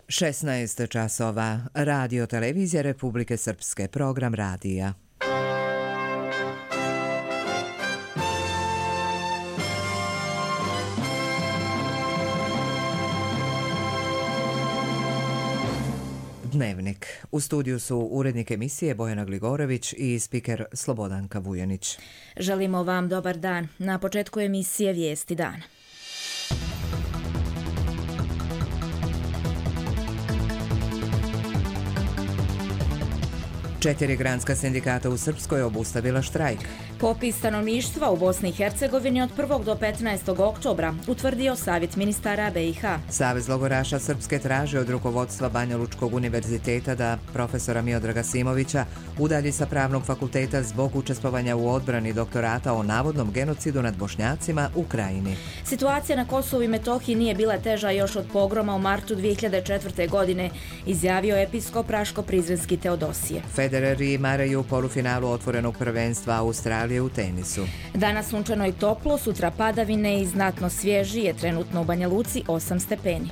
16 časova. Radio televizija Republike Srpske. Program radija. Dnevnik. U studiju su urednik emisije Bojana Gligorović i spiker Slobodanka Vujanić. Želimo vam dobar dan. Na početku emisije Vijesti dana. Četiri granska sindikata u Srpskoj obustavila štrajk. Popis stanovništva u Bosni i Hercegovini od 1. do 15. oktobra utvrdio Savjet ministara BiH. Savez logoraša Srpske traži od rukovodstva Banja Lučkog univerziteta da profesora Miodraga Simovića udalji sa pravnog fakulteta zbog učestvovanja u odbrani doktorata o navodnom genocidu nad Bošnjacima u Krajini. Situacija na Kosovu i Metohiji nije bila teža još od pogroma u martu 2004. godine, izjavio episkop Raško-Prizrenski Teodosije. Federeri maraju u polufinalu otvorenog prvenstva Australije u tenisu. Danas sunčano i toplo, sutra padavine i znatno svježi je trenutno u Banja Luci 8 stepeni.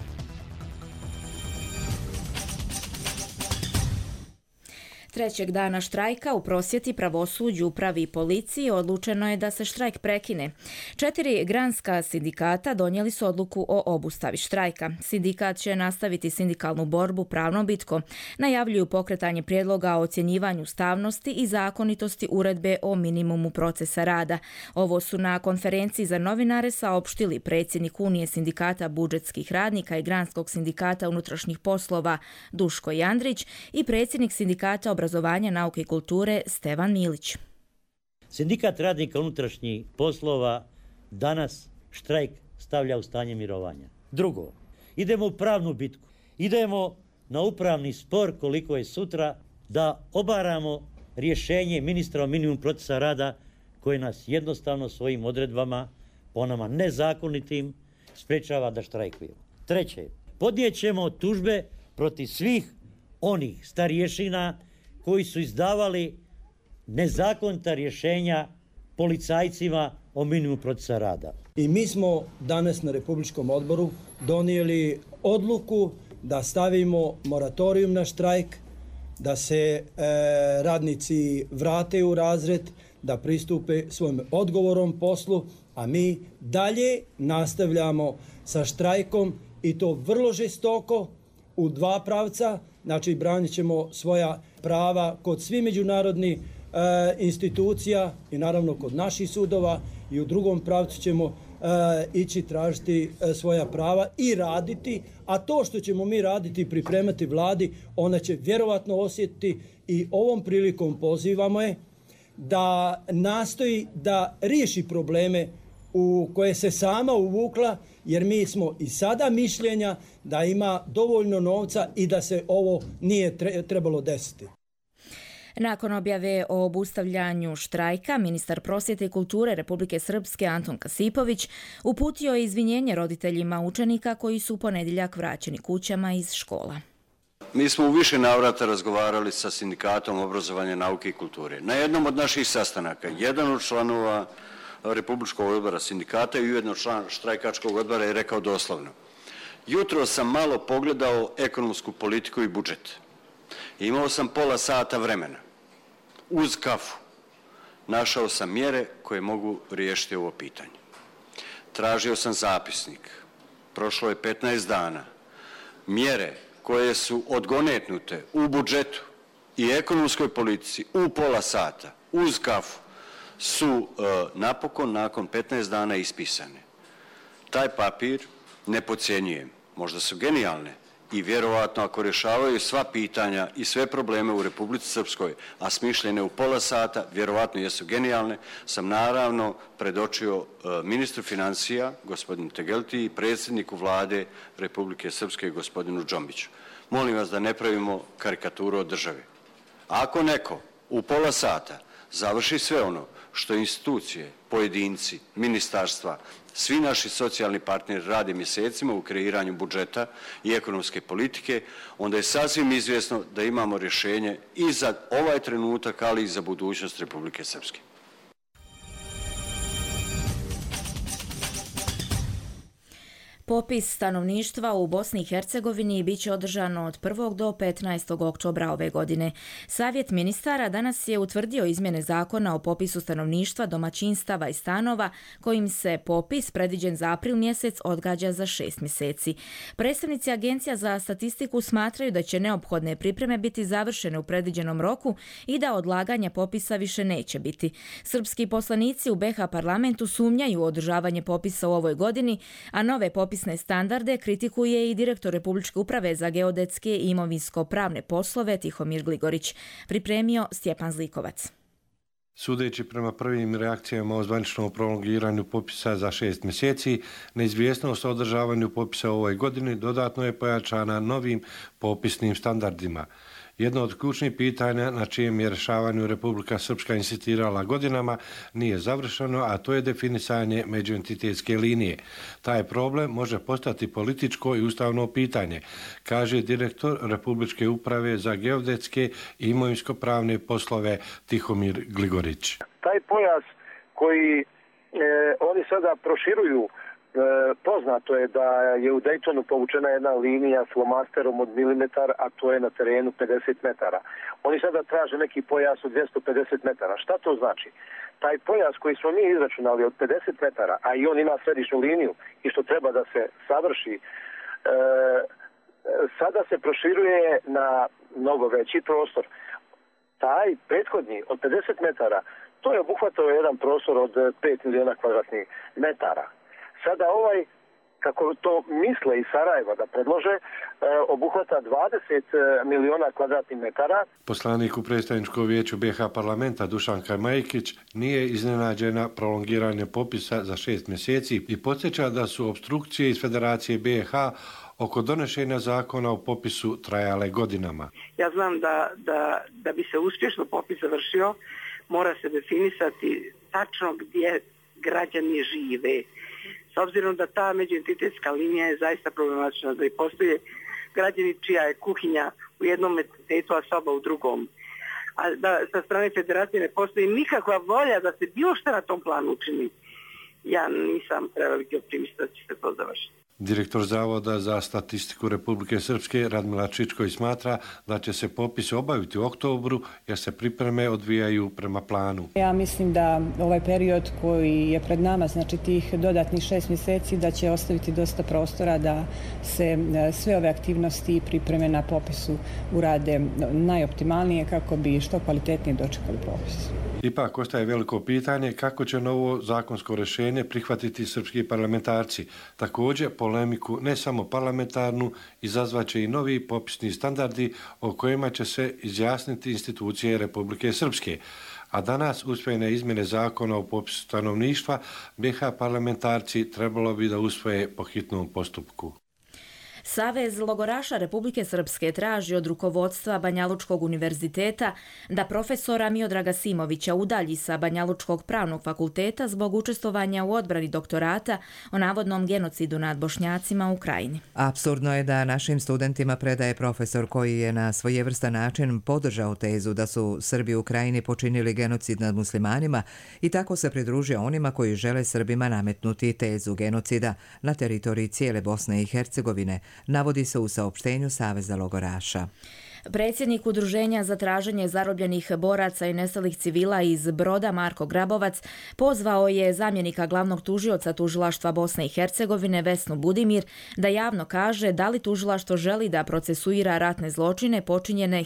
Trećeg dana štrajka u prosvjeti, pravosuđu, upravi i policiji odlučeno je da se štrajk prekine. 4 granska sindikata donijeli su odluku o obustavi štrajka. Sindikat će nastaviti sindikalnu borbu pravnom bitkom. Najavljuju pokretanje prijedloga o ocjenjivanju ustavnosti i zakonitosti uredbe o minimumu procesa rada. Ovo su na konferenciji za novinare saopštili predsjednik Unije sindikata budžetskih radnika i granskog sindikata unutrašnjih poslova Duško Jandrić i predsjednik sindikata obrazovanja, nauke i kulture Stevan Milić. Sindikat radnika unutrašnjih poslova danas štrajk stavlja u stanje mirovanja. Drugo, idemo u pravnu bitku. Idemo na upravni spor koliko je sutra da obaramo rješenje ministra o minimumu procesa rada koje nas jednostavno svojim odredbama, po nama nezakonitim, sprečava da štrajkujemo. Treće, podnijećemo tužbe protiv svih onih starješina koji su izdavali nezakonita rješenja policajcima o minimumu procesa rada. I mi smo danas na Republičkom odboru donijeli odluku da stavimo moratorijum na štrajk, da se radnici vrate u razred, da pristupe svojom odgovorom poslu, a mi dalje nastavljamo sa štrajkom i to vrlo žestoko u dva pravca. Znači, branit ćemo svoja prava kod svih međunarodnih institucija i naravno kod naših sudova, i u drugom pravcu ćemo ići tražiti svoja prava i raditi, a to što ćemo mi raditi i pripremati vladi, ona će vjerovatno osjetiti, i ovom prilikom pozivamo je da nastoji da riješi probleme u koje se sama uvukla, jer mi smo i sada mišljenja da ima dovoljno novca i da se ovo nije trebalo desiti. Nakon objave o obustavljanju štrajka, ministar prosvjete i kulture Republike Srpske Anton Kasipović uputio je izvinjenje roditeljima učenika koji su u ponedjeljak vraćeni kućama iz škola. Mi smo u više navrata razgovarali sa Sindikatom obrazovanja, nauke i kulture. Na jednom od naših sastanaka, jedan od članova Republičkog odbora sindikata i ujedno član štrajkačkog odbora je rekao doslovno: jutro sam malo pogledao ekonomsku politiku i budžet. Imao sam pola sata vremena. Uz kafu našao sam mjere koje mogu riješiti ovo pitanje. Tražio sam zapisnik. Prošlo je 15 dana. Mjere koje su odgonetnute u budžetu i ekonomskoj politici u pola sata uz kafu su napokon nakon 15 dana ispisane. Taj papir ne podcjenjujem. Možda su genijalne i vjerovatno ako rješavaju sva pitanja i sve probleme u Republici Srpskoj, a smišljene u pola sata, vjerovatno jesu genijalne, sam naravno predočio ministru financija, gospodinu Tegelti, i predsjedniku vlade Republike Srpske, gospodinu Džombiću. Molim vas da ne pravimo karikaturu od države. Ako neko u pola sata završi sve ono što institucije, pojedinci, ministarstva, svi naši socijalni partneri rade mjesecima u kreiranju budžeta i ekonomske politike, onda je sasvim izvjesno da imamo rješenje i za ovaj trenutak, ali i za budućnost Republike Srpske. Popis stanovništva u Bosni i Hercegovini biće održano od 1. do 15. oktobra ove godine. Savjet ministara danas je utvrdio izmjene zakona o popisu stanovništva, domaćinstava i stanova, kojim se popis predviđen za april mjesec odgađa za 6 mjeseci. Predstavnici Agencija za statistiku smatraju da će neophodne pripreme biti završene u predviđenom roku i da odlaganja popisa više neće biti. Srpski poslanici u BiH parlamentu sumnjaju u održavanje popisa u ovoj godini, a nove popisne standarde kritikuje i direktor Republičke uprave za geodetske i imovinsko-pravne poslove Tihomir Gligorić. Pripremio Stjepan Zlikovac. Sudeći prema prvim reakcijama o zvaničnom prolongiranju popisa za 6 mjeseci, neizvjesnost o održavanju popisa u ovoj godini dodatno je pojačana novim popisnim standardima. Jedno od ključnih pitanja na čijem je rješavanju Republika Srpska insistirala godinama nije završeno, a to je definisanje međuentitetske linije. Taj problem može postati političko i ustavno pitanje, kaže direktor Republičke uprave za geodetske i imovinsko-pravne poslove Tihomir Gligorić. Taj pojas koji oni sada proširuju, poznato je da je u Daytonu povučena jedna linija flomasterom od milimetar, a to je na terenu 50 metara. Oni sada traže neki pojas od 250 metara. Šta to znači? Taj pojas koji smo mi izračunali od 50 metara, a i on ima središnju liniju i što treba da se savrši, sada se proširuje na mnogo veći prostor. Taj prethodni od 50 metara, to je obuhvatao jedan prostor od 5 miliona kvadratnih metara. Sada ovaj, kako to misle iz Sarajeva da predlože, obuhvata 20 miliona kvadratnih metara. Poslanik u predstavničkom vijeću BiH parlamenta Dušanka Majkić nije iznenađena prolongiranje popisa za 6 mjeseci i podsjeća da su opstrukcije iz Federacije BiH oko donošenja zakona o popisu trajale godinama. Ja znam da bi se uspješno popis završio, mora se definisati tačno gdje građani žive. S obzirom da ta međuentitetska linija je zaista problematična, da i postoje građani čija je kuhinja u jednom entitetu, a soba u drugom. A da sa strane federacije ne postoji nikakva volja da se bilo što na tom planu učini. Ja nisam preveliki optimista da će se to završiti. Direktor Zavoda za statistiku Republike Srpske Radmila Čičković smatra da će se popis obaviti u oktobru jer se pripreme odvijaju prema planu. Ja mislim da ovaj period koji je pred nama, znači tih dodatnih 6 mjeseci, da će ostaviti dosta prostora da se sve ove aktivnosti i pripreme na popisu urade najoptimalnije kako bi što kvalitetnije dočekali popis. Ipak ostaje veliko pitanje kako će novo zakonsko rješenje prihvatiti srpski parlamentarci. Također, polemiku ne samo parlamentarnu izazvaće i novi popisni standardi o kojima će se izjasniti institucije Republike Srpske. A danas usvojene izmjene zakona o popisu stanovništva BiH parlamentarci trebalo bi da usvoje po hitnom postupku. Savez logoraša Republike Srpske traži od rukovodstva Banjalučkog univerziteta da profesora Miodraga Simovića udalji sa Banjalučkog pravnog fakulteta zbog učestvovanja u odbrani doktorata o navodnom genocidu nad Bošnjacima u Krajini. Apsurdno je da našim studentima predaje profesor koji je na svojevrstan način podržao tezu da su Srbi u Krajini počinili genocid nad muslimanima i tako se pridružio onima koji žele Srbima nametnuti tezu genocida na teritoriji cijele Bosne i Hercegovine, navodi se u saopštenju Saveza logoraša. Predsjednik Udruženja za traženje zarobljenih boraca i nestalih civila iz Broda Marko Grabovac pozvao je zamjenika glavnog tužioca tužilaštva Bosne i Hercegovine Vesnu Budimir da javno kaže da li tužilaštvo želi da procesuira ratne zločine počinjene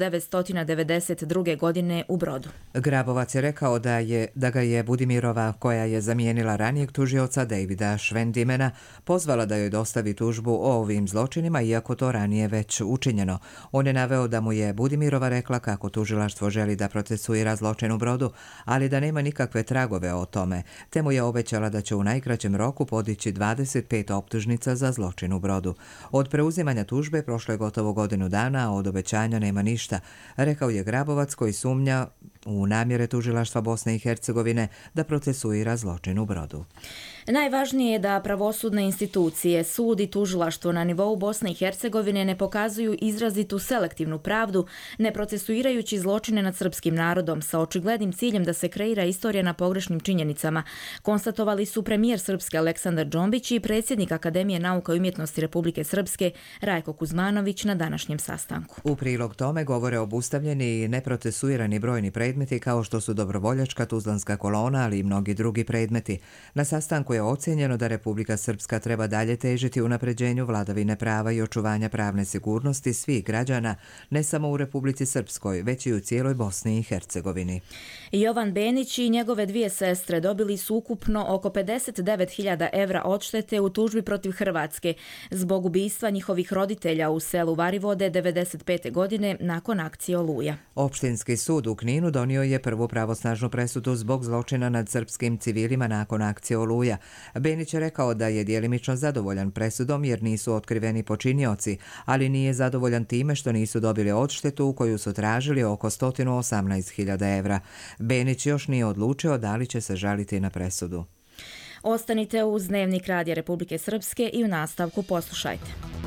1992. godine u Brodu. Grabovac je rekao da ga je Budimirova, koja je zamijenila ranijeg tužioca Davida Švendimena, pozvala da joj dostavi tužbu o ovim zločinima, iako to ranije već učinjeno. On je naveo da mu je Budimirova rekla kako tužilaštvo želi da procesuira zločin u Brodu, ali da nema nikakve tragove o tome, te mu je obećala da će u najkraćem roku podići 25 optužnica za zločin u Brodu. Od preuzimanja tužbe prošlo je gotovo godinu dana, a od obećanja nema ništa, rekao je Grabovac koji sumnja u namjere tužilaštva Bosne i Hercegovine da procesuira zločin u Brodu. Najvažnije je da pravosudne institucije, sud i tužilaštvo na nivou Bosne i Hercegovine ne pokazuju izrazitu selektivnu pravdu, ne procesuirajući zločine nad srpskim narodom sa očiglednim ciljem da se kreira istorija na pogrešnim činjenicama, konstatovali su premijer Srpske Aleksandar Džombić i predsjednik Akademije nauka i umjetnosti Republike Srpske Rajko Kuzmanović na današnjem sastanku. U prilog tome govore obustavljeni i neprocesuirani brojni predmeti kao što su dobrovoljačka Tuzlanska kolona, ali i mnogi drugi predmeti. Na sastanku je ocenjeno da Republika Srpska treba dalje težiti unapređenju vladavine prava i očuvanja pravne sigurnosti svih građana, ne samo u Republici Srpskoj, već i u cijeloj Bosni i Hercegovini. Jovan Benić i njegove dvije sestre dobili su ukupno oko 59.000 evra odštete u tužbi protiv Hrvatske zbog ubistva njihovih roditelja u selu Varivode 1995. godine nakon akcije Oluja. Opštinski sud u Kninu donio je prvu pravosnažnu presudu zbog zločina nad srpskim civilima nakon akcije Oluja. Benić je rekao da je djelimično zadovoljan presudom jer nisu otkriveni počinioci, ali nije zadovoljan time što nisu dobili odštetu koju su tražili oko 118.000 evra. Benić još nije odlučio da li će se žaliti na presudu. Ostanite uz Dnevnik Radija Republike Srpske i u nastavku poslušajte.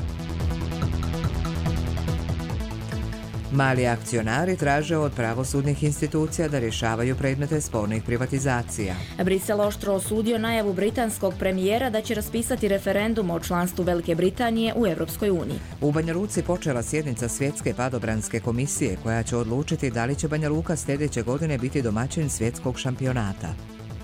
Mali akcionari traže od pravosudnih institucija da rješavaju predmete spornih privatizacija. Brisel oštro osudio najavu britanskog premijera da će raspisati referendum o članstvu Velike Britanije u Europskoj uniji. U Banja Luci počela sjednica Svjetske padobranske komisije koja će odlučiti da li će Banja Luka sljedeće godine biti domaćin svjetskog šampionata.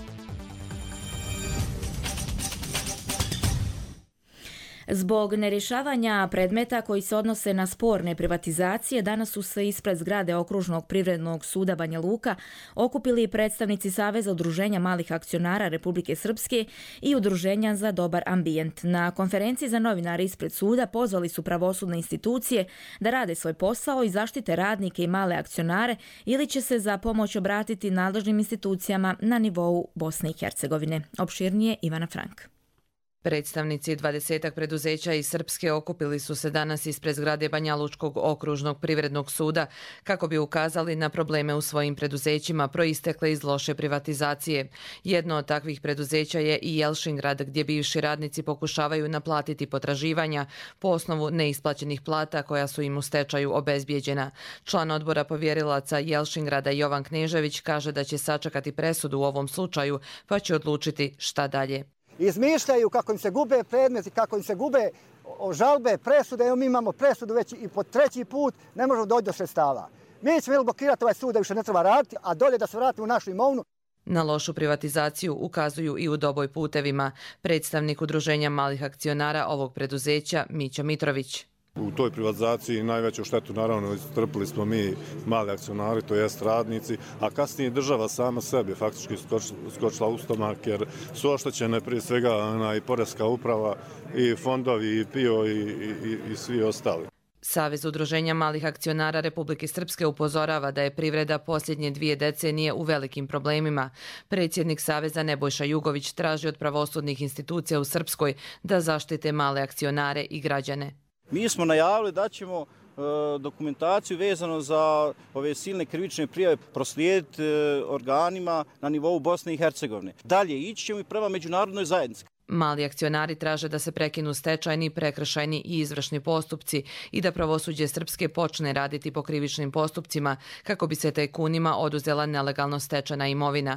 Zbog nerješavanja predmeta koji se odnose na sporne privatizacije, danas su se ispred zgrade Okružnog privrednog suda Banja Luka okupili predstavnici Saveza udruženja malih akcionara Republike Srpske i Udruženja za dobar ambijent. Na konferenciji za novinare ispred suda pozvali su pravosudne institucije da rade svoj posao i zaštite radnike i male akcionare ili će se za pomoć obratiti nadležnim institucijama na nivou Bosne i Hercegovine. Opširnije Ivana Frank. Predstavnici 20 preduzeća iz Srpske okupili su se danas ispred zgrade Banja Lučkog okružnog privrednog suda kako bi ukazali na probleme u svojim preduzećima proistekle iz loše privatizacije. Jedno od takvih preduzeća je i Jelšingrad, gdje bivši radnici pokušavaju naplatiti potraživanja po osnovu neisplaćenih plata koja su im u stečaju obezbijeđena. Član odbora povjerilaca Jelšingrada Jovan Knežević kaže da će sačekati presudu u ovom slučaju pa će odlučiti šta dalje. Izmišljaju kako im se gube predmeti, kako im se gube žalbe, presude. Evo mi imamo presudu već i po treći put, ne možemo doći do sredstava. Mi ćemo blokirati ovaj sud da više ne treba raditi, a dolje da se vrati u našu imovinu. Na lošu privatizaciju ukazuju i u Doboj putevima. Predstavnik Udruženja malih akcionara ovog preduzeća Mića Mitrović. U toj privatizaciji najveću štetu naravno istrpili smo mi mali akcionari, to jest radnici, a kasnije država sama sebi faktički skočila u stomak jer su oštećene prije svega i poreska uprava i fondovi i PIO i svi ostali. Savez udruženja malih akcionara Republike Srpske upozorava da je privreda posljednje 2 decenije u velikim problemima. Predsjednik Saveza Nebojša Jugović traži od pravosudnih institucija u Srpskoj da zaštite male akcionare i građane. Mi smo najavili da ćemo dokumentaciju vezano za ove silne krivične prijave proslijediti organima na nivou Bosne i Hercegovine. Dalje ići ćemo i prema međunarodnoj zajednici. Mali akcionari traže da se prekinu stečajni, prekršajni i izvršni postupci i da pravosuđe Srpske počne raditi po krivičnim postupcima kako bi se tajkunima oduzela nelegalno stečena imovina.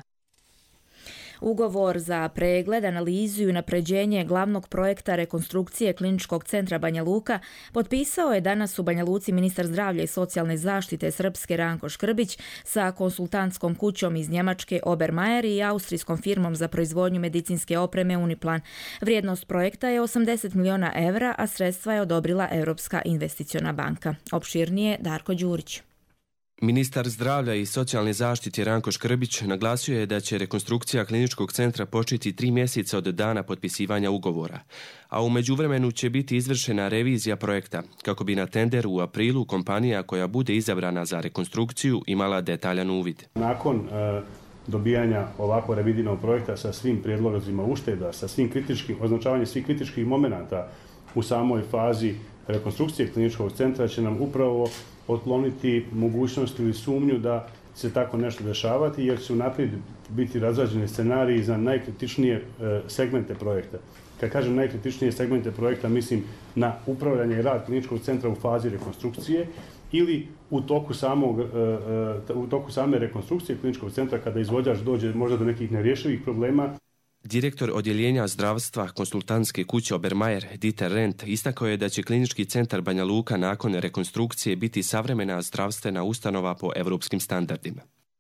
Ugovor za pregled, analizu i unapređenje glavnog projekta rekonstrukcije Kliničkog centra Banja Luka potpisao je danas u Banja Luci ministar zdravlja i socijalne zaštite Srpske Ranko Škrbić sa konsultantskom kućom iz Njemačke Obermayer i austrijskom firmom za proizvodnju medicinske opreme Uniplan. Vrijednost projekta je 80 miliona evra, a sredstva je odobrila Europska investiciona banka. Opširnije Darko Đurić. Ministar zdravlja i socijalne zaštite Ranko Škrbić naglasio je da će rekonstrukcija kliničkog centra početi 3 mjeseca od dana potpisivanja ugovora, a u međuvremenu će biti izvršena revizija projekta kako bi na tenderu u aprilu kompanija koja bude izabrana za rekonstrukciju imala detaljan uvid. Nakon dobijanja ovako revidiranog projekta sa svim prijedlozima ušteda, sa svim označavanjem svih kritičkih momenata u samoj fazi rekonstrukcije kliničkog centra će nam upravo otkloniti mogućnost ili sumnju da se tako nešto dešavati, jer će unaprijed biti razrađeni scenariji za najkritičnije segmente projekta. Kad kažem najkritičnije segmente projekta, mislim na upravljanje i rad kliničkog centra u fazi rekonstrukcije ili u toku same rekonstrukcije kliničkog centra kada izvođač dođe možda do nekih nerješivih problema. Direktor odjeljenja zdravstva konsultantske kuće Obermajer, Dieter Rent, istakao je da će klinički centar Banja Luka nakon rekonstrukcije biti savremena zdravstvena ustanova po evropskim standardima.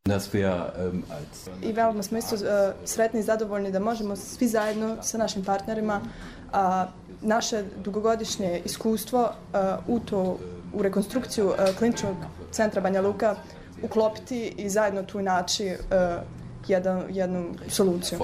I veoma smo isto sretni i zadovoljni da možemo svi zajedno sa našim partnerima naše dugogodišnje iskustvo u rekonstrukciju kliničkog centra Banja Luka uklopiti i zajedno tu naći jednu soluciju.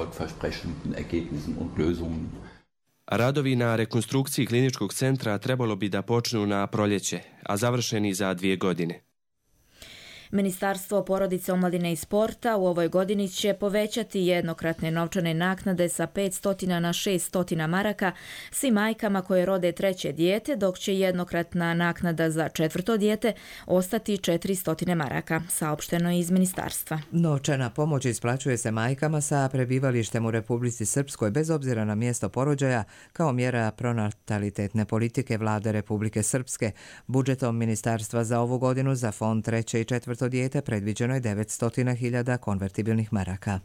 Radovi na rekonstrukciji kliničkog centra trebalo bi da počnu na proljeće, a završeni za 2 godine. Ministarstvo porodice, omladine i sporta u ovoj godini će povećati jednokratne novčane naknade sa 500 na 600 maraka svim majkama koje rode 3. dijete, dok će jednokratna naknada za 4. dijete ostati 400 maraka, saopšteno je iz ministarstva. Novčana pomoć isplaćuje se majkama sa prebivalištem u Republici Srpskoj bez obzira na mjesto porođaja kao mjera pronatalitetne politike Vlade Republike Srpske. Budžetom ministarstva za ovu godinu za fond 3. i 4. dijete predviđeno je 900.000 konvertibilnih maraka.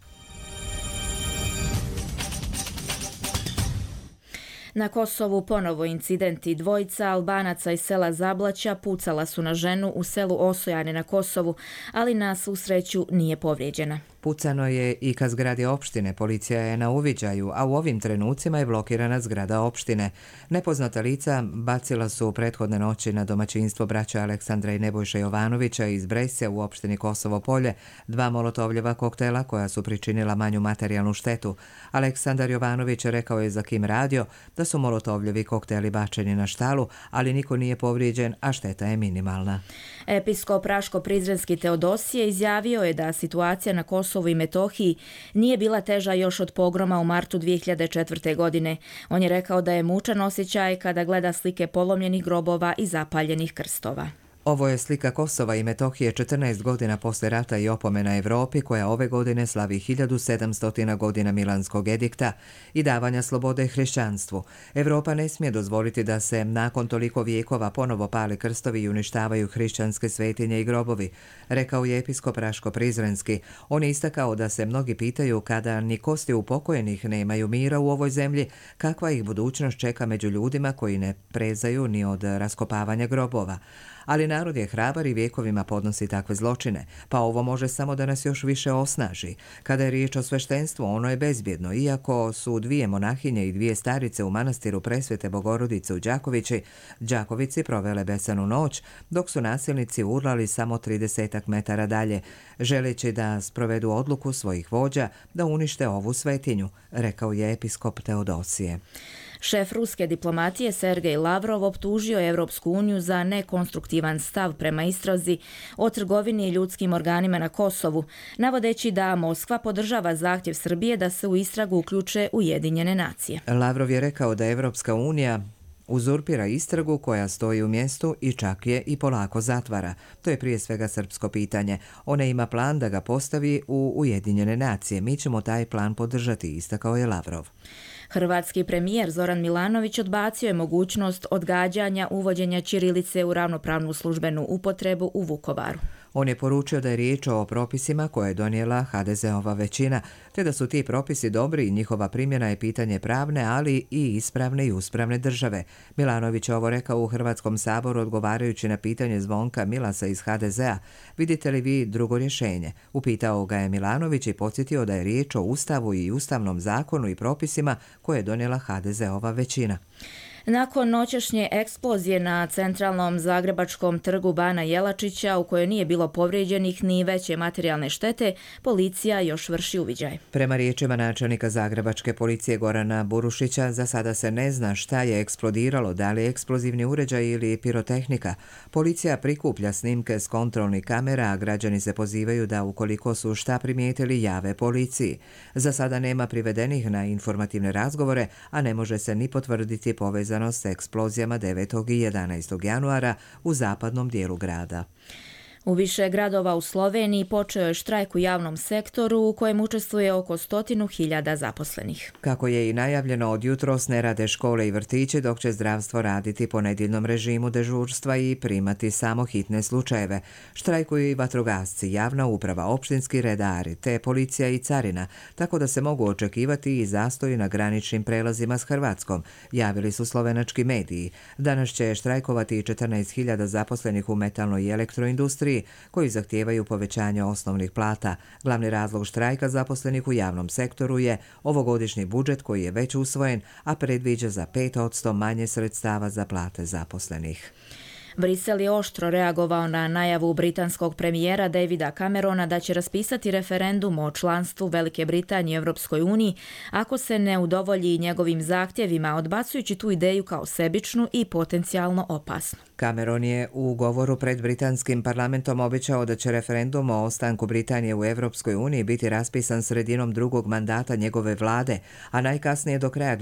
Na Kosovu ponovo incidenti. Dvojica Albanaca iz sela Zablaća pucala su na ženu u selu Osojane na Kosovu, ali na svu sreću nije povrijeđena. Pucano je i ka zgradi opštine, policija je na uviđaju, a u ovim trenucima je blokirana zgrada opštine. Nepoznata lica bacila su prethodne noći na domaćinstvo braća Aleksandra i Nebojša Jovanovića iz Bresja u opštini Kosovo Polje 2 molotovljeva koktela koja su pričinila manju materijalnu štetu. Aleksandar Jovanović rekao je za Kim radio da su molotovljevi kokteli bačeni na štalu, ali niko nije povrijeđen, a šteta je minimalna. Episkop Raško-Prizrenski Teodosije izjavio je da situacija na Kosovu i Metohiji nije bila teža još od pogroma u martu 2004. godine. On je rekao da je mučan osjećaj kada gleda slike polomljenih grobova i zapaljenih krstova. Ovo je slika Kosova i Metohije 14 godina posle rata i opomena Evropi koja ove godine slavi 1700 godina Milanskog edikta i davanja slobode hrišćanstvu. Evropa ne smije dozvoliti da se nakon toliko vijekova ponovo pale krstovi i uništavaju hrišćanske svetinje i grobovi, rekao je episkop Raško-Prizrenski. On je istakao da se mnogi pitaju kada ni kosti upokojenih nemaju mira u ovoj zemlji, kakva ih budućnost čeka među ljudima koji ne prezaju ni od raskopavanja grobova. Ali narod je hrabar i vjekovima podnosi takve zločine, pa ovo može samo da nas još više osnaži. Kada je riječ o sveštenstvu, ono je bezbjedno, iako su 2 monahinje i 2 starice u manastiru Presvete Bogorodice u Đakovici provele besanu noć, dok su nasilnici urlali samo 30 metara dalje, želeći da sprovedu odluku svojih vođa da unište ovu svetinju, rekao je episkop Teodosije. Šef ruske diplomatije Sergej Lavrov optužio je Evropsku uniju za nekonstruktivan stav prema istrazi o trgovini i ljudskim organima na Kosovu, navodeći da Moskva podržava zahtjev Srbije da se u istragu uključe Ujedinjene nacije. Lavrov je rekao da Evropska unija uzurpira istragu koja stoji u mjestu i čak je i polako zatvara. To je prije svega srpsko pitanje. Ona ima plan da ga postavi u Ujedinjene nacije. Mi ćemo taj plan podržati, istakao je Lavrov. Hrvatski premijer Zoran Milanović odbacio je mogućnost odgađanja uvođenja ćirilice u ravnopravnu službenu upotrebu u Vukovaru. On je poručio da je riječ o propisima koje je donijela HDZ-ova većina, te da su ti propisi dobri i njihova primjena je pitanje pravne, ali i ispravne i uspravne države. Milanović je ovo rekao u Hrvatskom saboru odgovarajući na pitanje Zvonka Milasa iz HDZ-a. Vidite li vi drugo rješenje? Upitao ga je Milanović i podsjetio da je riječ o Ustavu i Ustavnom zakonu i propisima koje je donijela HDZ-ova većina. Nakon noćašnje eksplozije na centralnom zagrebačkom trgu Bana Jelačića, u kojoj nije bilo povrijeđenih ni veće materijalne štete, policija još vrši uviđaj. Prema riječima načelnika zagrebačke policije Gorana Burušića, za sada se ne zna šta je eksplodiralo, da li je eksplozivni uređaj ili pirotehnika. Policija prikuplja snimke s kontrolnih kamera, a građani se pozivaju da ukoliko su šta primijetili jave policiji. Za sada nema privedenih na informativne razgovore, a ne može se ni potvrditi povezanost s eksplozijama 9. i 11. januara u zapadnom dijelu grada. U više gradova u Sloveniji počeo je štrajk u javnom sektoru u kojem učestvuje oko 100.000 zaposlenih. Kako je i najavljeno, od jutros ne rade škole i vrtići, dok će zdravstvo raditi po nedjeljnom režimu dežurstva i primati samo hitne slučajeve. Štrajkuju i vatrogasci, javna uprava, opštinski redari, te policija i carina, tako da se mogu očekivati i zastoji na graničnim prelazima s Hrvatskom, javili su slovenački mediji. Danas će štrajkovati i 14.000 zaposlenih u metalnoj i elektroindustriji, koji zahtijevaju povećanje osnovnih plata. Glavni razlog štrajka zaposlenih u javnom sektoru je ovogodišnji budžet koji je već usvojen, a predviđa za 5% manje sredstava za plate zaposlenih. Brisel je oštro reagovao na najavu britanskog premijera Davida Camerona da će raspisati referendum o članstvu Velike Britanije u Europskoj uniji ako se ne udovolji njegovim zahtjevima, odbacujući tu ideju kao sebičnu i potencijalno opasnu. Cameron je u govoru pred britanskim parlamentom obećao da će referendum o ostanku Britanije u Europskoj uniji biti raspisan sredinom drugog mandata njegove vlade, a najkasnije do kraja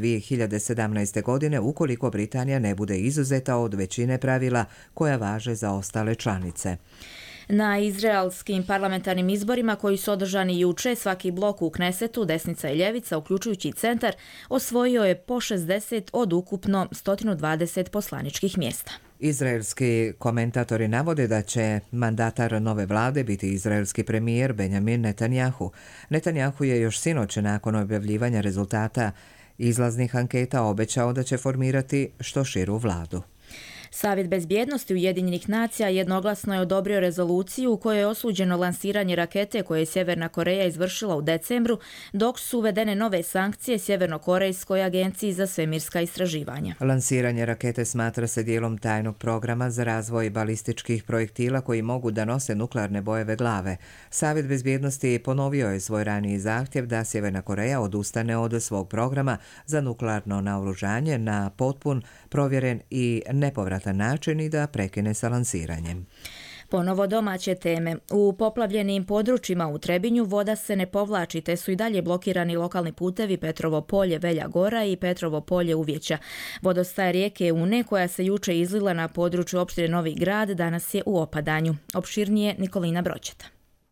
2017. godine ukoliko Britanija ne bude izuzeta od većine pravila koja važe za ostale članice. Na izraelskim parlamentarnim izborima koji su održani juče, svaki blok u Knesetu, desnica i ljevica, uključujući i centar, osvojio je po 60 od ukupno 120 poslaničkih mjesta. Izraelski komentatori navode da će mandatar nove vlade biti izraelski premijer Benjamin Netanjahu. Netanjahu je još sinoć nakon objavljivanja rezultata izlaznih anketa obećao da će formirati što širu vladu. Savjet bezbjednosti Ujedinjenih nacija jednoglasno je odobrio rezoluciju u kojoj je osuđeno lansiranje rakete koje je Sjeverna Koreja izvršila u decembru, dok su uvedene nove sankcije Sjevernokorejskoj agenciji za svemirska istraživanja. Lansiranje rakete smatra se dijelom tajnog programa za razvoj balističkih projektila koji mogu da nose nuklearne bojeve glave. Savjet bezbjednosti ponovio je svoj raniji zahtjev da Sjeverna Koreja odustane od svog programa za nuklearno naoružanje na potpun, provjeren i nepovratan način i da prekine sa lansiranjem. Ponovo domaće teme. U poplavljenim područjima u Trebinju voda se ne povlači, te su i dalje blokirani lokalni putevi Petrovo polje Velja Gora i Petrovo polje Uvjeća. Vodostaja rijeke Une, koja se juče izlila na području opštine Novi Grad, danas je u opadanju. Opširnije Nikolina Broćeta.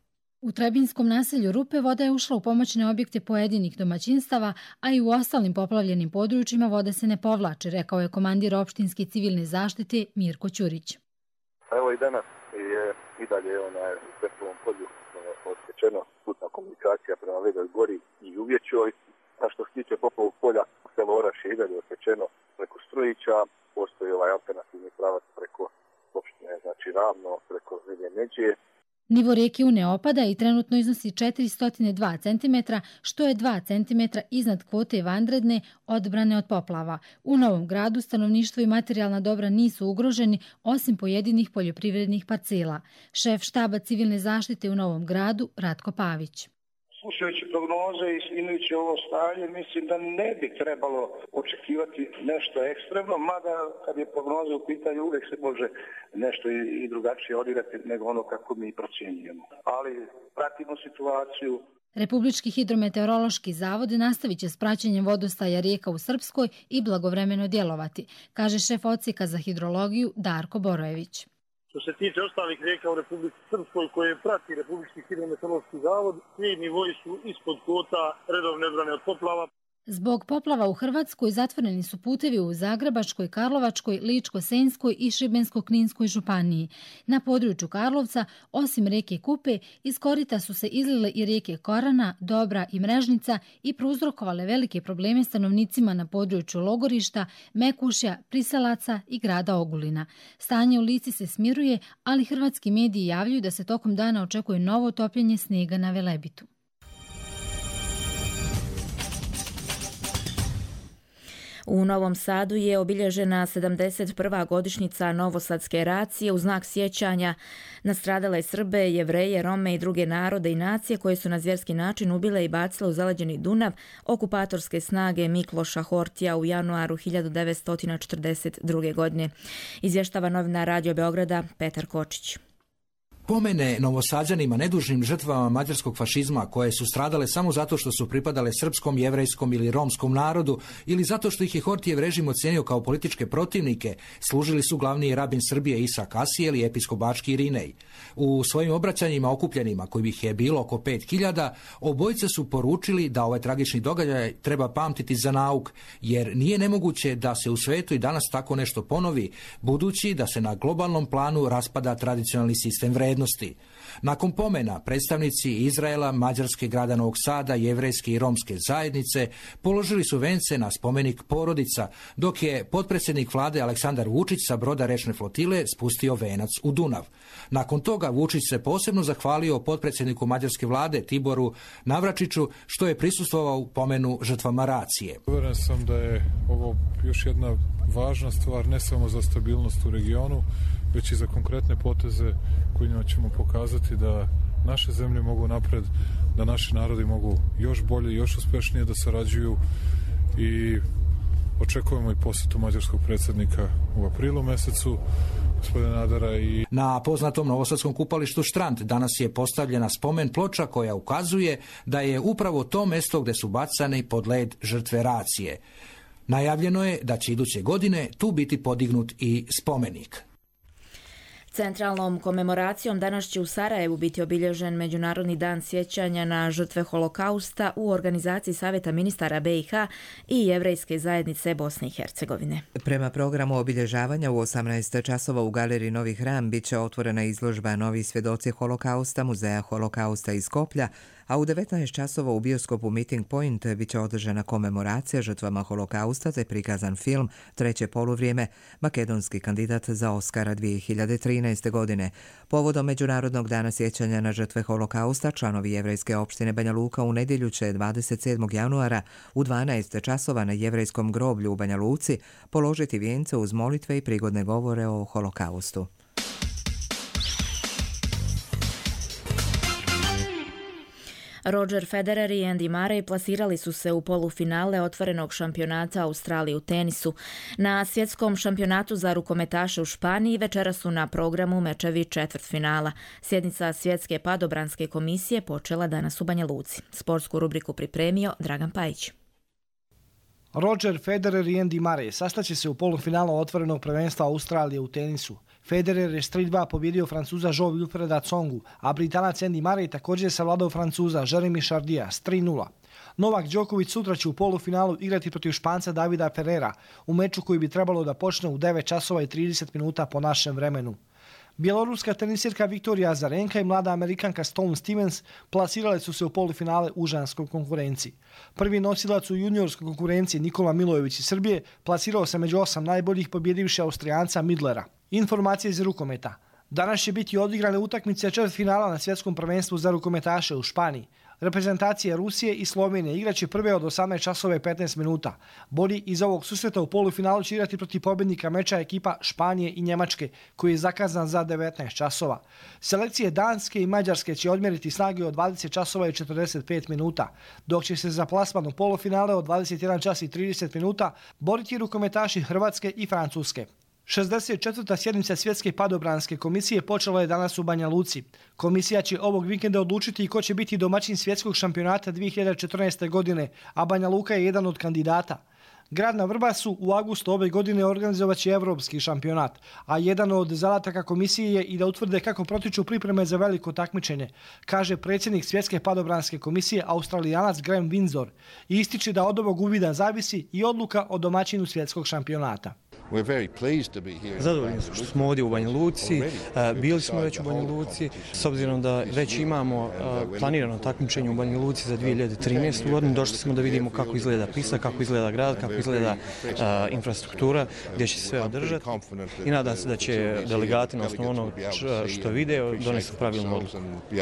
U trebinskom naselju Rupe voda je ušla u pomoćne objekte pojedinih domaćinstava, a i u ostalim poplavljenim područjima voda se ne povlači, rekao je komandir opštinske civilne zaštite Mirko Ćurić. Evo i danas je i dalje u Petrovom polju odsječeno putna komunikacija prema Veljoj Gori i Uvjećoj. A što se tiče Popovog polja, selo Oraš je i dalje odsječeno preko Strujića, postoji alternativni pravac preko opštine, znači Ravno, preko Velje Međe. Nivo rijeke Une opada i trenutno iznosi 402 cm, što je 2 cm iznad kvote vanredne odbrane od poplava. U Novom Gradu stanovništvo i materijalna dobra nisu ugroženi, osim pojedinih poljoprivrednih parcela. Šef štaba civilne zaštite u Novom Gradu, Ratko Pavić. Slušajući prognoze i imajući ovo stanje, mislim da ne bi trebalo očekivati nešto ekstremno, mada kad je prognoza u pitanju uvijek se može nešto i drugačije odigrati nego ono kako mi procjenjujemo. Ali pratimo situaciju. Republički hidrometeorološki zavod nastavit će s praćenjem vodostaja rijeka u Srpskoj i blagovremeno djelovati, kaže šef odsjeka za hidrologiju Darko Borojević. Što se tiče ostalih rijeka u Republici Srpskoj koje prati Republički hidrometeorološki zavod, svi nivoji su ispod kvota redovne odbrane od poplava. Zbog poplava u Hrvatskoj zatvoreni su putevi u Zagrebačkoj, Karlovačkoj, Ličko-senjskoj i Šibensko-kninskoj županiji. Na području Karlovca, osim rijeke Kupe, iz korita su se izlile i rijeke Korana, Dobra i Mrežnica i prouzrokovale velike probleme stanovnicima na području Logorišta, Mekušja, Priselaca i grada Ogulina. Stanje u Lici se smiruje, ali hrvatski mediji javljaju da se tokom dana očekuje novo topljenje snijega na Velebitu. U Novom Sadu je obilježena 71. godišnjica Novosadske racije u znak sjećanja na stradale Srbe, Jevreje, Rome i druge narode i nacije koje su na zvjerski način ubile i bacile u zaleđeni Dunav okupatorske snage Mikloša Hortija u januaru 1942. godine. Izvještava novinar Radio Beograda Petar Kočić. spomene Novosađanima, nedužnim žrtvama mađarskog fašizma koje su stradale samo zato što su pripadale srpskom, jevrejskom ili romskom narodu ili zato što ih je Hortijev režim ocenio kao političke protivnike, služili su glavni rabin Srbije Isak Asijel i episkop bački Irinej. U svojim obraćanjima okupljenima, kojih ih je bilo oko 5000, obojice su poručili da ovaj tragični događaj treba pamtiti za nauk, jer nije nemoguće da se u svetu i danas tako nešto ponovi, budući da se na globalnom planu raspada tradicionalni sistem vrednosti. Nakon pomena, predstavnici Izraela, Mađarske, grada Novog Sada, jevrejske i romske zajednice položili su vence na spomenik porodica, dok je potpredsjednik vlade Aleksandar Vučić sa broda rečne flotile spustio venac u Dunav. Nakon toga Vučić se posebno zahvalio potpredsjedniku mađarske vlade Tiboru Navračiću što je prisustvovao u pomenu žrtvama racije. Uveren sam da je ovo još jedna važna stvar ne samo za stabilnost u regionu, već i za konkretne poteze kojima ćemo pokazati da naše zemlje mogu napred, da naši narodi mogu još bolje i još uspešnije da sarađuju i očekujemo i posjetu mađarskog predsjednika u aprilu mesecu, gospodina Nadara. Na poznatom novosadskom kupalištu Štrand danas je postavljena spomen ploča koja ukazuje da je upravo to mesto gdje su bacane pod led žrtve racije. Najavljeno je da će iduće godine tu biti podignut i spomenik. Centralnom komemoracijom danas će u Sarajevu biti obilježen Međunarodni dan sjećanja na žrtve holokausta u organizaciji Savjeta ministara BiH i Jevrejske zajednice Bosne i Hercegovine. Prema programu obilježavanja u 18 časova u galeriji Novi Hram bit će otvorena izložba Novi svjedoci holokausta Muzeja holokausta iz Skoplja, a u 19 časova u bioskopu Meeting Point bit će održana komemoracija žrtvama holokausta te prikazan film Treće poluvrijeme, makedonski kandidat za Oskara 2013. godine. Povodom Međunarodnog dana sjećanja na žrtve holokausta, članovi Jevrejske opštine Banja Luka u nedjelju će 27. januara u 12 časova na Jevrejskom groblju u Banja Luci položiti vijence uz molitve i prigodne govore o holokaustu. Roger Federer i Andy Murray plasirali su se u polufinale otvorenog šampionata Australije u tenisu. Na svjetskom šampionatu za rukometaše u Španiji večera su na programu mečevi četvrtfinala. Sjednica Svjetske padobranske komisije počela danas u Banja Luci. Sportsku rubriku pripremio Dragan Pajić. Roger Federer i Andy Murray sastaće se u polufinalu otvorenog prvenstva Australije u tenisu. Federer je s 3-2 pobjedio Francuza Jean-Wilfreda Tsongu, a Britanac Andy Murray također je savladao Francuza Jeremy Chardija s 3-0. Novak Đoković sutra će u polufinalu igrati protiv Španca Davida Ferrera u meču koji bi trebalo da počne u 9 časova i 30 minuta po našem vremenu. Bjeloruska tenisirka Viktorija Azarenka i mlada Amerikanka Stone Stevens plasirale su se u polufinale u ženskoj konkurenciji. Prvi nosilac u juniorskoj konkurenciji Nikola Milojević iz Srbije plasirao se među 8 najboljih pobjedivši Austrijanca Midlera. Informacije iz rukometa. Danas će biti odigrane utakmice četvrtfinala na svjetskom prvenstvu za rukometaše u Španiji. Reprezentacije Rusije i Slovenije igraće prve od 18 časova i 15 minuta. Bolji iz ovog susreta u polufinalu će igrati protiv pobjednika meča ekipa Španije i Njemačke, koji je zakazan za 19 časova. Selekcije Danske i Mađarske će odmjeriti snage od 20 časova i 45 minuta, dok će se za plasman u polufinale od 21 čas i 30 minuta boriti rukometaši Hrvatske i Francuske. 64. sjednica Svjetske padobranske komisije počela je danas u Banja Luci. Komisija će ovog vikenda odlučiti ko će biti domaćin svjetskog šampionata 2014. godine, a Banja Luka je jedan od kandidata. Grad na Vrbasu u avgustu ove godine organizovaće evropski šampionat, a jedan od zadataka komisije je i da utvrde kako protiču pripreme za veliko takmičenje, kaže predsjednik Svjetske padobranske komisije Australijanac Graham Windsor i ističe da od ovog uvida zavisi i odluka o domaćinu svjetskog šampionata. Zadovoljni smo što smo ovdje u Banja Luci, bili smo već u Banja Luci, s obzirom da već imamo planirano takmičenje u Banja Luci za 2013. godinu, došli smo da vidimo kako izgleda pista, kako izgleda grad, kako izgleda infrastruktura, gdje će sve održati i nadam se da će delegati na osnovu onog što vide donesti pravilnu odluku.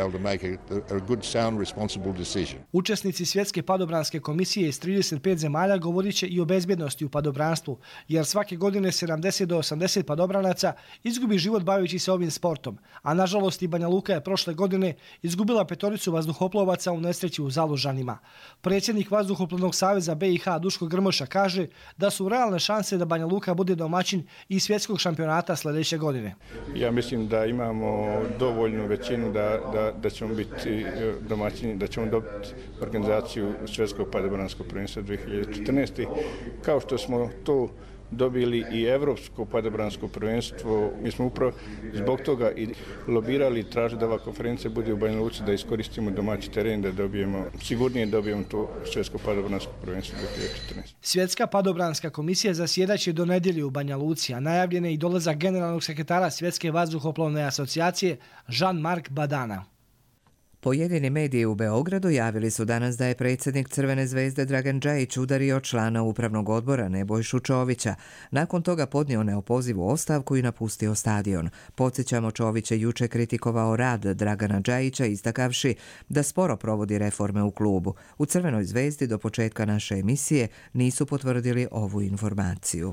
Učesnici Svjetske padobranske komisije iz 35 zemalja govorit će i o bezbjednosti u padobranstvu, jer svake godine godine 70 do 80 padobranaca izgubi život baveći se ovim sportom, a nažalost i Banja Luka je prošle godine izgubila 5 vazduhoplovaca u nesreći u Zalužanima. Predsjednik Vazduhoplovnog saveza BiH Duško Grmoša kaže da su realne šanse da Banja Luka bude domaćin i svjetskog šampionata sljedeće godine. Ja mislim da imamo dovoljnu većinu da ćemo biti domaćini, da ćemo dobiti organizaciju svjetskog padobranskog prvenstva 2014. Kao što smo to dobili i evropsko padobransko prvenstvo, mi smo upravo zbog toga i lobirali i tražili da ova konferencija bude u Banja Luci, da iskoristimo domaći teren, da sigurnije dobijemo to svjetsko padobransko prvenstvo 2014. Svjetska padobranska komisija zasjedaće do nedjelje u Banja Luci, a najavljen je i dolazak generalnog sekretara Svjetske vazduhoplovne asocijacije Jean-Marc Badana. Pojedini mediji u Beogradu javili su danas da je predsjednik Crvene zvezde Dragan Džajić udario člana upravnog odbora Nebojšu Čovića. Nakon toga podnio neopozivu ostavku i napustio stadion. Podsjećamo, Čović je juče kritikovao rad Dragana Džajića istakavši da sporo provodi reforme u klubu. U Crvenoj zvezdi do početka naše emisije nisu potvrdili ovu informaciju.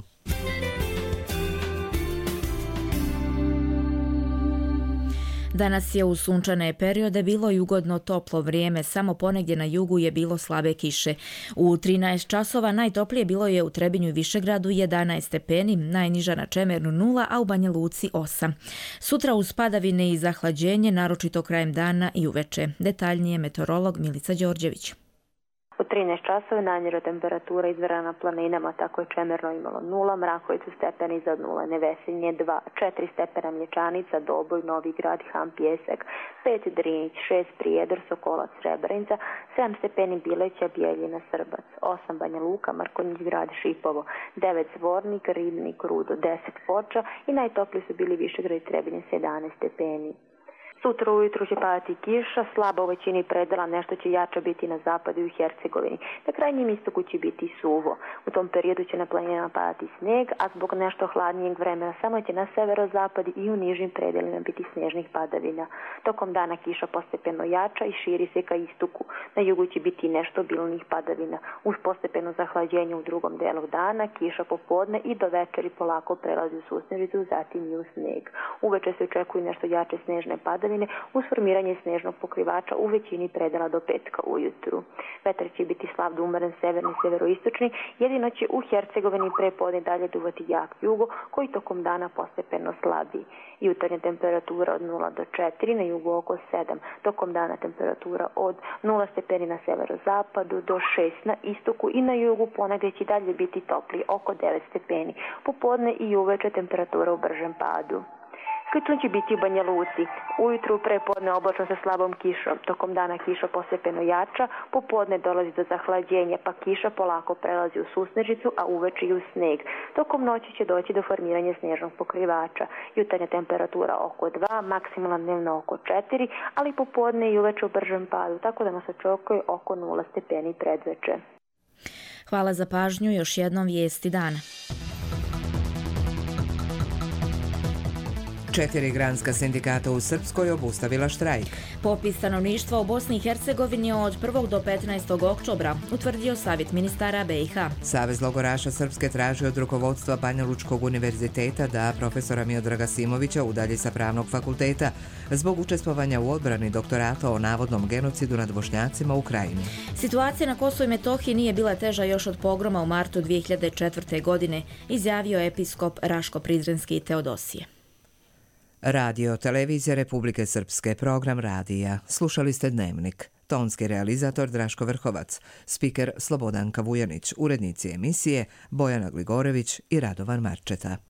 Danas je u sunčane periode bilo i ugodno toplo vrijeme, samo ponegdje na jugu je bilo slabe kiše. U 13 časova najtoplije bilo je u Trebinju i Višegradu 11 stepeni, najniža na Čemernu 0, a u Banja Luci 8. Sutra uz padavine i zahlađenje, naročito krajem dana i uveče. Detaljnije meteorolog Milica Đorđević. U 13 časova najniža temperatura izmjerena na planinama, tako je Čemerno imalo 0, Mrakovicu stepeni iznad 0, Nevesinje 2, 4 stepena Mlječanica, Doboj, Novi Grad, Han, Pijesak, 5 Drinić, 6 Prijedor, Sokolac, Srebrenica, 7 stepeni Bileća, Bijeljina, Srbac, 8 Banja Luka, Markonjić Grad, Šipovo, 9 Zvornik, Ribnik, Rudo, 10 Foča i najtopliji su bili Višegrad i Trebinje s 11 stepeni. Sutra ujutru će padati kiša, slaba u većini predela, nešto će jače biti na zapadu i u Hercegovini. Na krajnjem istoku će biti suvo. U tom periodu će na planinama padati sneg, a zbog nešto hladnijeg vremena samo će na severozapadu i u nižim predelima biti snežnih padavina. Tokom dana kiša postepeno jača i širi se ka istoku. Na jugu će biti nešto obilnih padavina. Uz postepeno zahlađenje u drugom delu dana, kiša popodne i do večeri polako prelazi u susnežicu, zatim i u sneg. Uveče se očekuju nešto jače snežne padavine uz formiranje snežnog pokrivača u većini predela do petka ujutru. Vetar će biti slab do umeren severni i severoistočni, jedino će u Hercegovini prepodne dalje duvati jak jugo koji tokom dana postepeno slabi. Jutarnja temperatura od 0 do 4, na jugu oko 7. Tokom dana temperatura od 0 stepeni na severozapadu do 6 na istoku i na jugu, ponegdje će dalje biti topli oko 9 stepeni. Popodne i uveče temperatura u bržem padu. Slično će biti u Banja Luci. Ujutru prepodne oblačno sa slabom kišom. Tokom dana kiša postepeno jača, popodne dolazi do zahlađenja, pa kiša polako prelazi u susnežicu, a uveče i u sneg. Tokom noći će doći do formiranja snežnog pokrivača. Jutarnja temperatura oko 2, maksimalna dnevna oko 4, ali popodne i uveče u bržem padu, tako da nas očekuje oko 0 stepeni predveče. Hvala za pažnju, još jednom vijesti dana. 4 granska sindikata u Srpskoj obustavila štrajk. Popis stanovništva u Bosni i Hercegovini od 1. do 15. oktobra utvrdio Savjet ministara BiH. Savez logoraša Srpske traži od rukovodstva Banja Lučkog univerziteta da profesora Miodraga Simovića udalji sa pravnog fakulteta zbog učestvovanja u odbrani doktorata o navodnom genocidu nad Bošnjacima u Krajini. Situacija na Kosovu i Metohiji nije bila teža još od pogroma u martu 2004. godine, izjavio episkop Raško Prizrenski Teodosije. Radio Televizija Republike Srpske, program radija. Slušali ste Dnevnik. Tonski realizator Draško Vrhovac, spiker Slobodanka Vujanić, urednici emisije Bojana Gligorević i Radovan Marčeta.